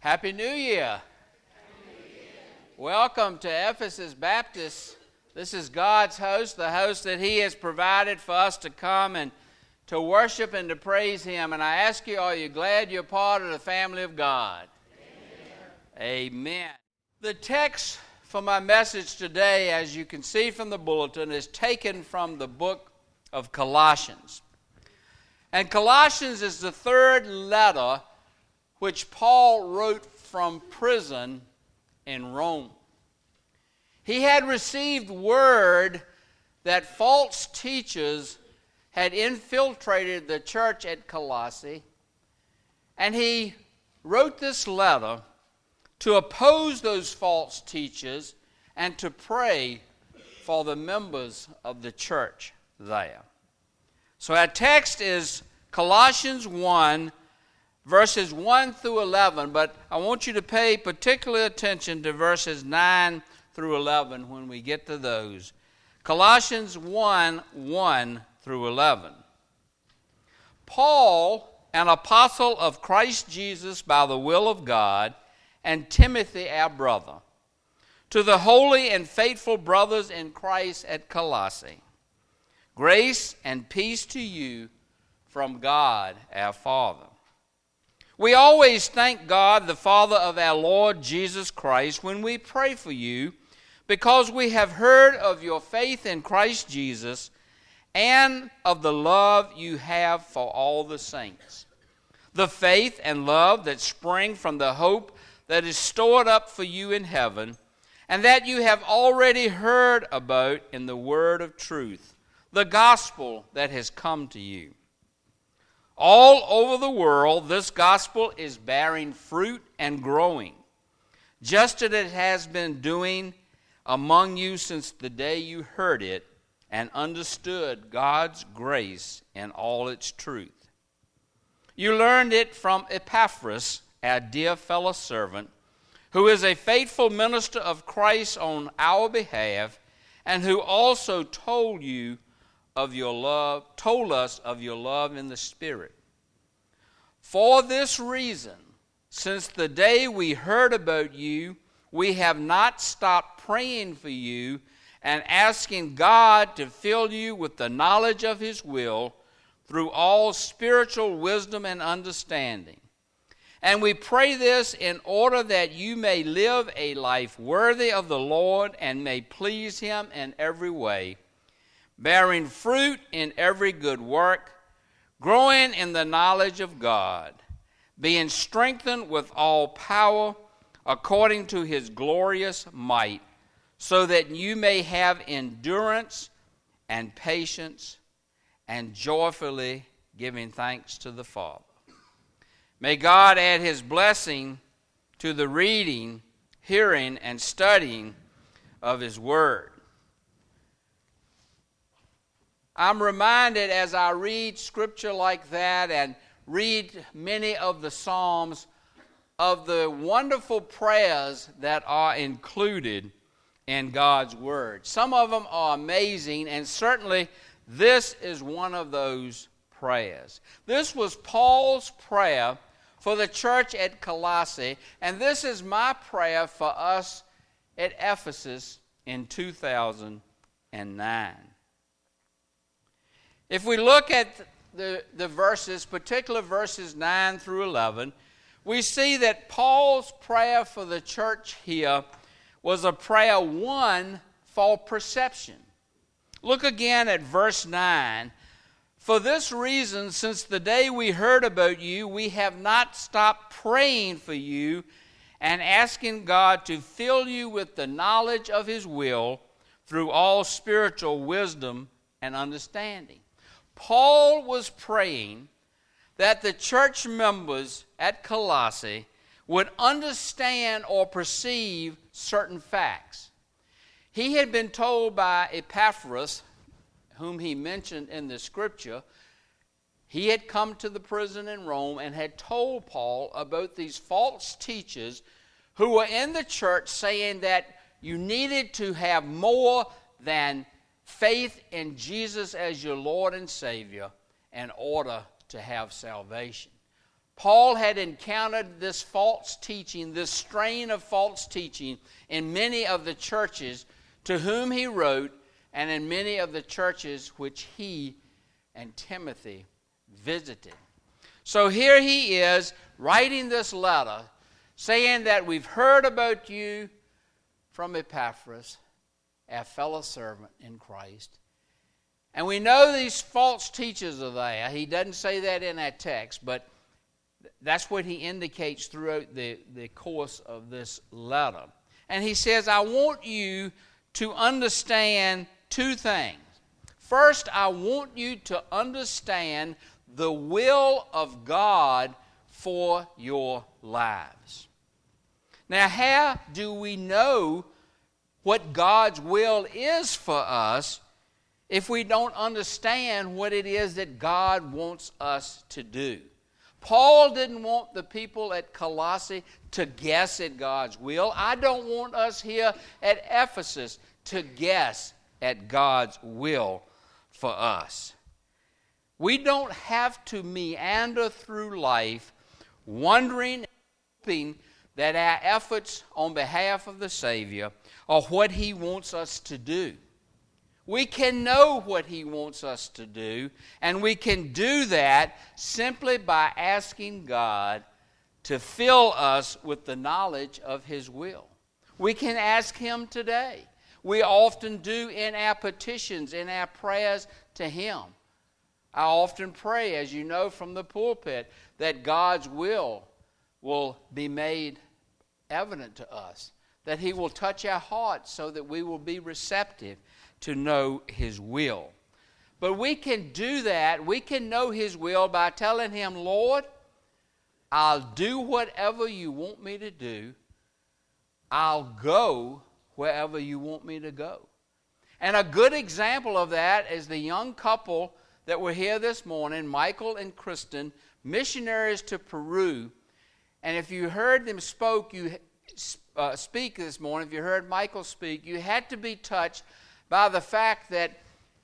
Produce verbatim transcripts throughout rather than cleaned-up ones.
Happy New Year. Happy New Year. Welcome to Ephesus Baptist. This is God's host, the host that He has provided for us to come and to worship and to praise Him. And I ask you, are you glad you're part of the family of God? Amen. Amen. The text for my message today, as you can see from the bulletin, is taken from the book of Colossians. And Colossians is the third letter which Paul wrote from prison in Rome. He had received word that false teachers had infiltrated the church at Colossae, and he wrote this letter to oppose those false teachers and to pray for the members of the church there. So our text is Colossians one, verses one through eleven, but I want you to pay particular attention to verses nine through eleven when we get to those. Colossians one, one through eleven. Paul, an apostle of Christ Jesus by the will of God, and Timothy, our brother, to the holy and faithful brothers in Christ at Colossae, grace and peace to you from God our Father. We always thank God, the Father of our Lord Jesus Christ, when we pray for you, because we have heard of your faith in Christ Jesus and of the love you have for all the saints, the faith and love that spring from the hope that is stored up for you in heaven, and that you have already heard about in the word of truth, the gospel that has come to you. All over the world, this gospel is bearing fruit and growing, just as it has been doing among you since the day you heard it and understood God's grace in all its truth. You learned it from Epaphras, our dear fellow servant, who is a faithful minister of Christ on our behalf, and who also told you of your love, told us of your love in the Spirit. For this reason, since the day we heard about you, we have not stopped praying for you and asking God to fill you with the knowledge of His will through all spiritual wisdom and understanding. And we pray this in order that you may live a life worthy of the Lord and may please Him in every way, bearing fruit in every good work, growing in the knowledge of God, being strengthened with all power according to His glorious might, so that you may have endurance and patience and joyfully giving thanks to the Father. May God add His blessing to the reading, hearing, and studying of His Word. I'm reminded as I read scripture like that and read many of the Psalms of the wonderful prayers that are included in God's Word. Some of them are amazing, and certainly this is one of those prayers. This was Paul's prayer for the church at Colossae, and this is my prayer for us at Ephesus in two thousand nine. If we look at the, the verses, particular verses nine through eleven, we see that Paul's prayer for the church here was a prayer, one, for perception. Look again at verse nine. For this reason, since the day we heard about you, we have not stopped praying for you and asking God to fill you with the knowledge of His will through all spiritual wisdom and understanding. Paul was praying that the church members at Colossae would understand or perceive certain facts. He had been told by Epaphras, whom he mentioned in the scripture, he had come to the prison in Rome and had told Paul about these false teachers who were in the church saying that you needed to have more than faith in Jesus as your Lord and Savior in order to have salvation. Paul had encountered this false teaching, this strain of false teaching in many of the churches to whom he wrote, and in many of the churches which he and Timothy visited. So here he is writing this letter saying that we've heard about you from Epaphras, our fellow servant in Christ. And we know these false teachers are there. He doesn't say that in our text, but that's what he indicates throughout the, the course of this letter. And he says, I want you to understand two things. First, I want you to understand the will of God for your lives. Now, how do we know what God's will is for us if we don't understand what it is that God wants us to do? Paul didn't want the people at Colossae to guess at God's will. I don't want us here at Ephesus to guess at God's will for us. We don't have to meander through life wondering and hoping that our efforts on behalf of the Savior are what He wants us to do. We can know what He wants us to do, and we can do that simply by asking God to fill us with the knowledge of His will. We can ask Him today. We often do in our petitions, in our prayers to Him. I often pray, as you know from the pulpit, that God's will will be made evident to us, that He will touch our hearts so that we will be receptive to know His will. But we can do that, we can know His will by telling Him, Lord, I'll do whatever you want me to do. I'll go wherever you want me to go. And a good example of that is the young couple that were here this morning, Michael and Kristen, missionaries to Peru. And if you heard them spoke, you uh, speak this morning, if you heard Michael speak, you had to be touched by the fact that,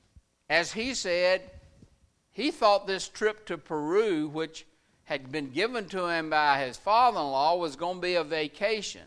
as he said, he thought this trip to Peru, which had been given to him by his father-in-law, was going to be a vacation.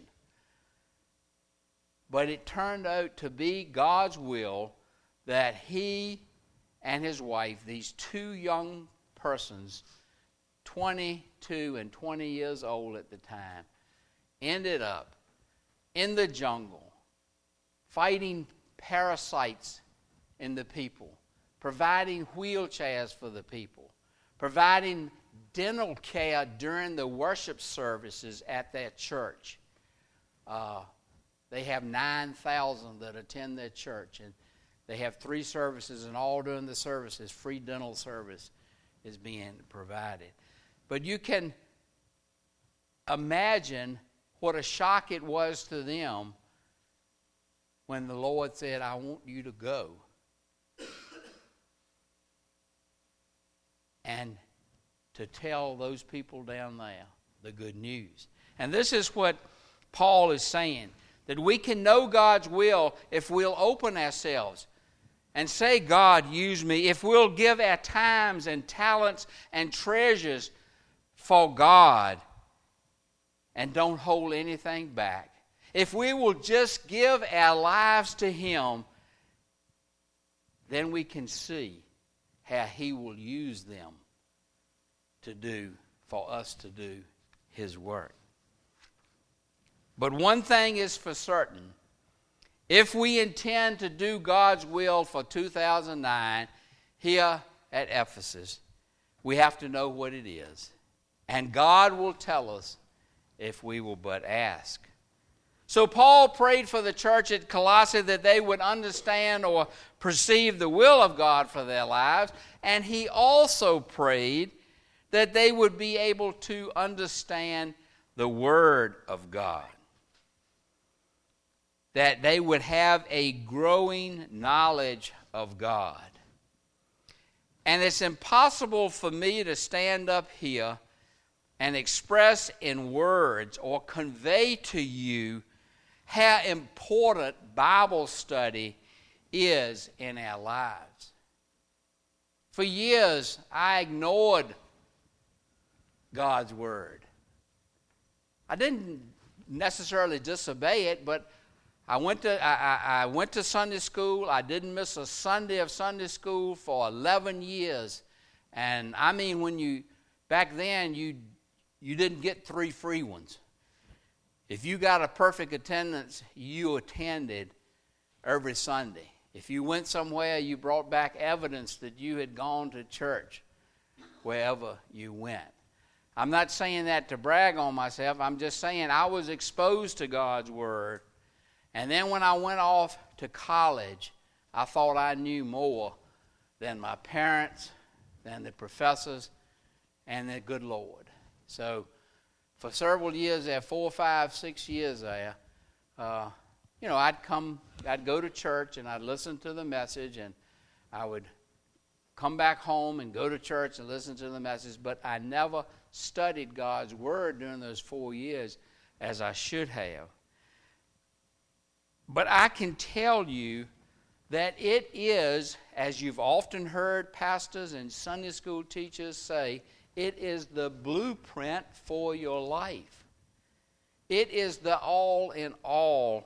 But it turned out to be God's will that he and his wife, these two young persons, twenty-two and twenty years old at the time, ended up in the jungle fighting parasites in the people, providing wheelchairs for the people, providing dental care during the worship services at their church. Uh, they have nine thousand that attend their church, and they have three services, and all during the services, free dental service is being provided. But you can imagine what a shock it was to them when the Lord said, I want you to go and to tell those people down there the good news. And this is what Paul is saying, that we can know God's will if we'll open ourselves and say, God, use me. If we'll give our times and talents and treasures for God and don't hold anything back. If we will just give our lives to Him, then we can see how He will use them to do, for us to do His work. But one thing is for certain. If we intend to do God's will for two thousand nine here at Ephesus, we have to know what it is. And God will tell us if we will but ask. So Paul prayed for the church at Colossae that they would understand or perceive the will of God for their lives. And he also prayed that they would be able to understand the Word of God. That they would have a growing knowledge of God. And it's impossible for me to stand up here and express in words or convey to you how important Bible study is in our lives. For years, I ignored God's word. I didn't necessarily disobey it, but I went to I, I, I went to Sunday school. I didn't miss a Sunday of Sunday school for eleven years. And I mean, when you back then you you didn't get three free ones. If you got a perfect attendance, you attended every Sunday. If you went somewhere, you brought back evidence that you had gone to church wherever you went. I'm not saying that to brag on myself. I'm just saying I was exposed to God's word. And then when I went off to college, I thought I knew more than my parents, than the professors, and the good Lord. So for several years there, four, five, six years there, uh, you know, I'd come, I'd go to church and I'd listen to the message, and I would come back home and go to church and listen to the message, but I never studied God's word during those four years as I should have. But I can tell you that it is, as you've often heard pastors and Sunday school teachers say, it is the blueprint for your life. It is the all in all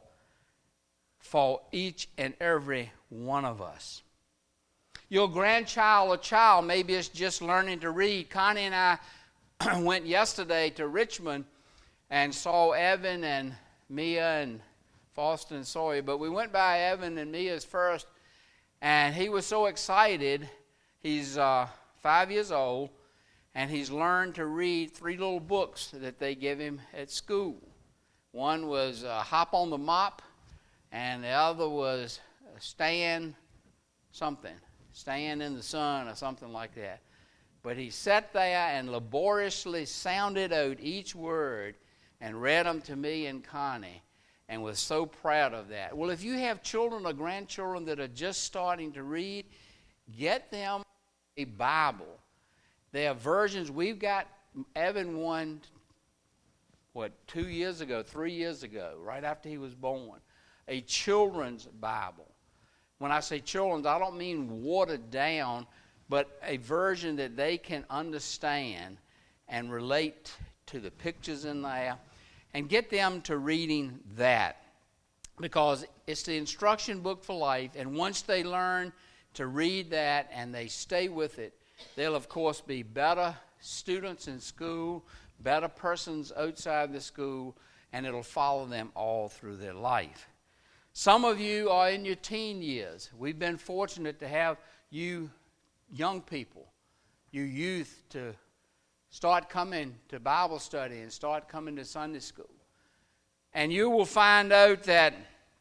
for each and every one of us. Your grandchild or child maybe is just learning to read. Connie and I went yesterday to Richmond and saw Evan and Mia and Foster and Sawyer, but we went by Evan and Mia's first, and he was so excited. He's uh, five years old, and he's learned to read three little books that they give him at school. One was uh, Hop on the Mop, and the other was Stand something, Stand in the Sun or something like that. But he sat there and laboriously sounded out each word and read them to me and Connie, and was so proud of that. Well, if you have children or grandchildren that are just starting to read, get them a Bible. There are versions. We've got Evan one, what, two years ago, three years ago, right after he was born, a children's Bible. When I say children's, I don't mean watered down, but a version that they can understand and relate to the pictures in there, and get them to reading that, because it's the instruction book for life, and once they learn to read that and they stay with it, they'll of course be better students in school, better persons outside the school, and it'll follow them all through their life. Some of you are in your teen years. We've been fortunate to have you young people, you youth, to start coming to Bible study and start coming to Sunday school. And you will find out that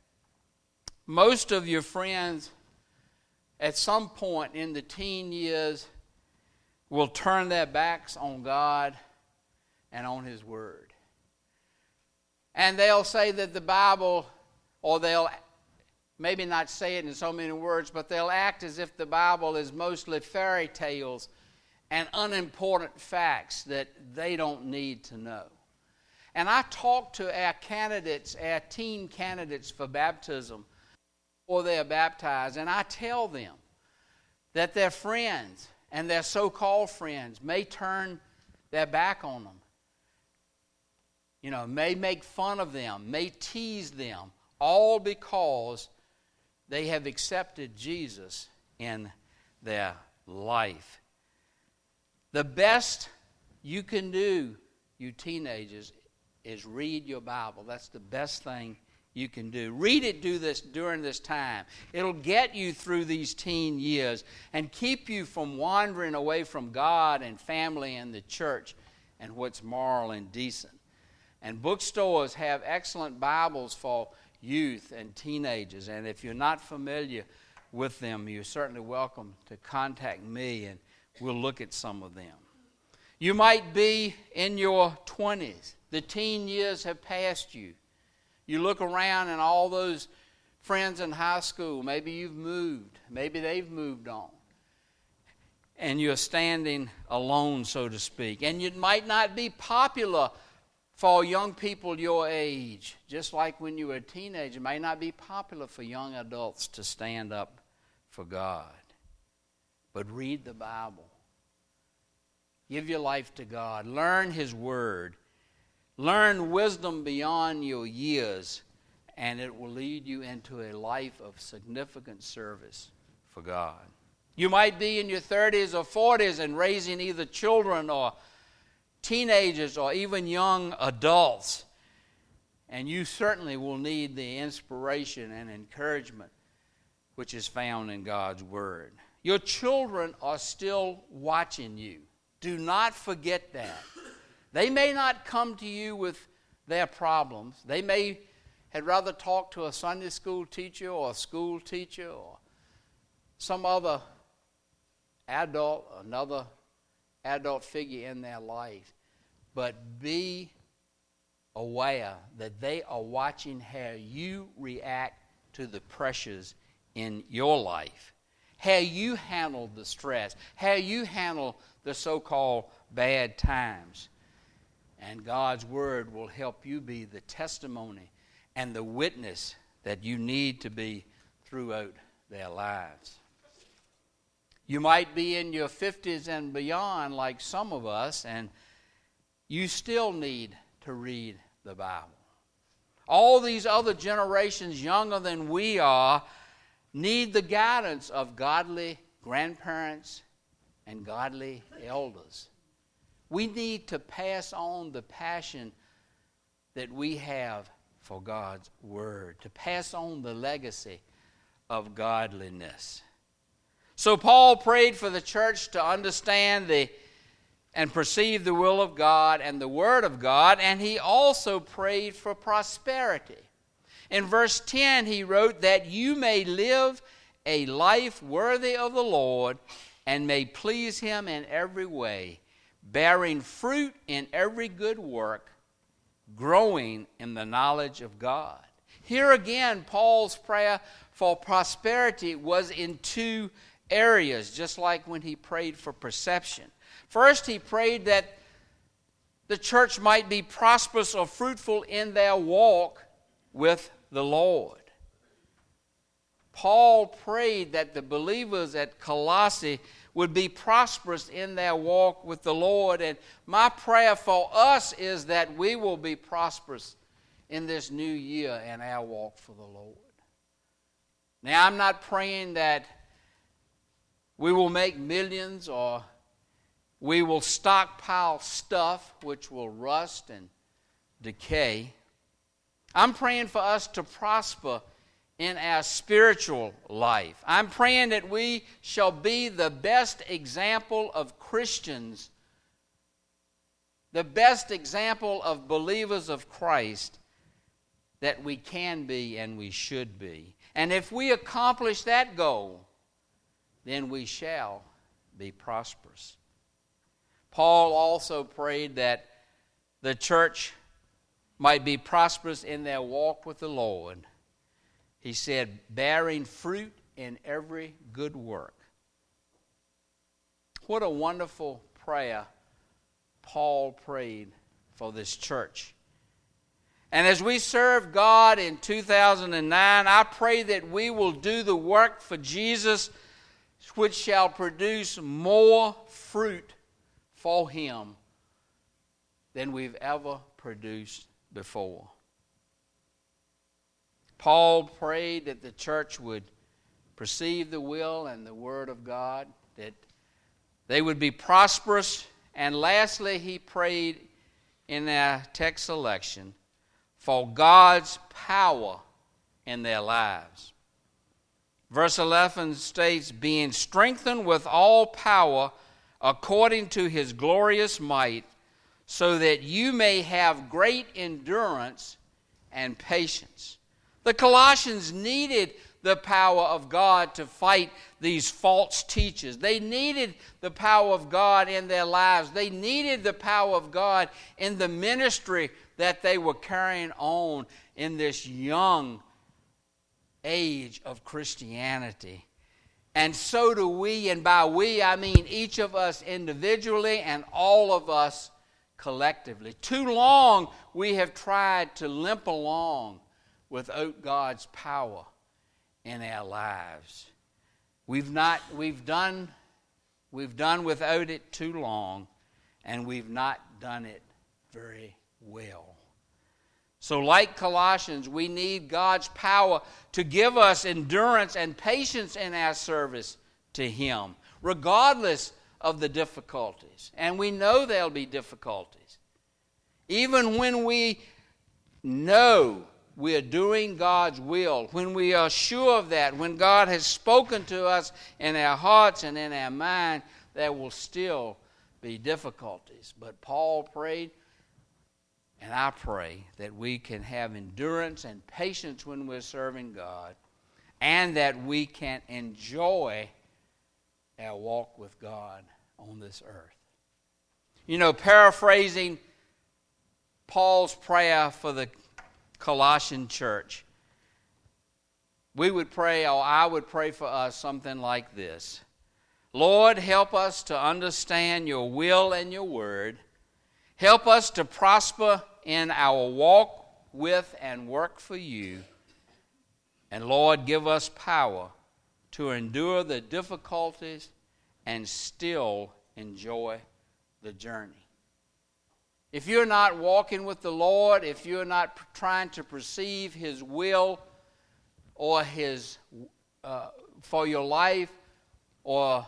most of your friends at some point in the teen years will turn their backs on God and on His Word. And they'll say that the Bible, or they'll maybe not say it in so many words, but they'll act as if the Bible is mostly fairy tales and unimportant facts that they don't need to know. And I talk to our candidates, our teen candidates for baptism, before they are baptized, and I tell them that their friends and their so-called friends may turn their back on them, you know, may make fun of them, may tease them, all because they have accepted Jesus in their life. The best you can do, you teenagers, is read your Bible. That's the best thing you can do. Read it do this during this time. It'll get you through these teen years and keep you from wandering away from God and family and the church and what's moral and decent. And bookstores have excellent Bibles for youth and teenagers. And if you're not familiar with them, you're certainly welcome to contact me, and we'll look at some of them. You might be in your twenties. The teen years have passed you. You look around and all those friends in high school, maybe you've moved, maybe they've moved on, and you're standing alone, so to speak. And you might not be popular for young people your age. Just like when you were a teenager, it might not be popular for young adults to stand up for God. But read the Bible. Give your life to God. Learn His Word. Learn wisdom beyond your years, and it will lead you into a life of significant service for God. You might be in your thirties or forties and raising either children or teenagers or even young adults, and you certainly will need the inspiration and encouragement which is found in God's Word. Your children are still watching you. Do not forget that. They may not come to you with their problems. They may had rather talk to a Sunday school teacher or a school teacher or some other adult, another adult figure in their life. But be aware that they are watching how you react to the pressures in your life, how you handle the stress, how you handle the so-called bad times. And God's Word will help you be the testimony and the witness that you need to be throughout their lives. You might be in your fifties and beyond like some of us, and you still need to read the Bible. All these other generations younger than we are need the guidance of godly grandparents and godly elders. We need to pass on the passion that we have for God's Word, to pass on the legacy of godliness. So Paul prayed for the church to understand the and perceive the will of God and the Word of God, and he also prayed for prosperity. In verse ten he wrote that you may live a life worthy of the Lord and may please Him in every way, bearing fruit in every good work, growing in the knowledge of God. Here again, Paul's prayer for prosperity was in two areas, just like when he prayed for perception. First, he prayed that the church might be prosperous or fruitful in their walk with the Lord. Paul prayed that the believers at Colossae would be prosperous in their walk with the Lord. And my prayer for us is that we will be prosperous in this new year in our walk for the Lord. Now, I'm not praying that we will make millions or we will stockpile stuff which will rust and decay. I'm praying for us to prosper in our spiritual life. I'm praying that we shall be the best example of Christians, the best example of believers of Christ that we can be and we should be. And if we accomplish that goal, then we shall be prosperous. Paul also prayed that the church might be prosperous in their walk with the Lord. He said, bearing fruit in every good work. What a wonderful prayer Paul prayed for this church. And as we serve God in two thousand nine, I pray that we will do the work for Jesus which shall produce more fruit for Him than we've ever produced before. Paul prayed that the church would perceive the will and the Word of God, that they would be prosperous. And lastly, he prayed in our text selection for God's power in their lives. Verse eleven states, being strengthened with all power according to His glorious might, so that you may have great endurance and patience. The Colossians needed the power of God to fight these false teachers. They needed the power of God in their lives. They needed the power of God in the ministry that they were carrying on in this young age of Christianity. And so do we, and by we I mean each of us individually and all of us collectively. Too long we have tried to limp along without God's power in our lives. We've not we've done we've done without it too long, and we've not done it very well. So like Colossians, we need God's power to give us endurance and patience in our service to Him, regardless of the difficulties. And we know there'll be difficulties. Even when we know we are doing God's will, when we are sure of that, when God has spoken to us in our hearts and in our mind, there will still be difficulties. But Paul prayed, and I pray that we can have endurance and patience when we're serving God, and that we can enjoy our walk with God on this earth. You know, paraphrasing Paul's prayer for the Colossian church, we would pray, or I would pray for us something like this. Lord, help us to understand your will and your word. Help us to prosper in our walk with and work for you. And Lord, give us power to endure the difficulties and still enjoy the journey. If you're not walking with the Lord, if you're not trying to perceive His will or His uh, for your life, or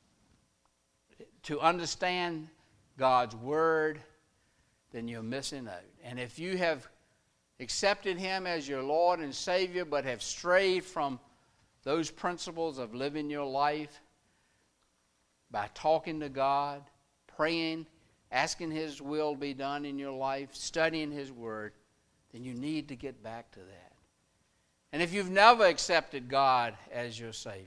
to understand God's word, then you're missing out. And if you have accepted Him as your Lord and Savior, but have strayed from those principles of living your life by talking to God, praying, asking His will be done in your life, studying His word, then you need to get back to that. And if you've never accepted God as your Savior,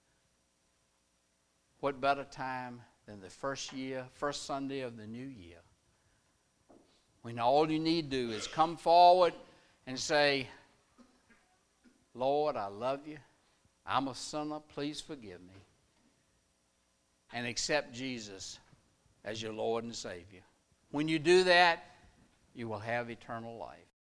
what better time than the first year, first Sunday of the new year, when all you need to do is come forward and say, Lord, I love you. I'm a sinner. Please forgive me. And accept Jesus as your Lord and Savior. When you do that, you will have eternal life.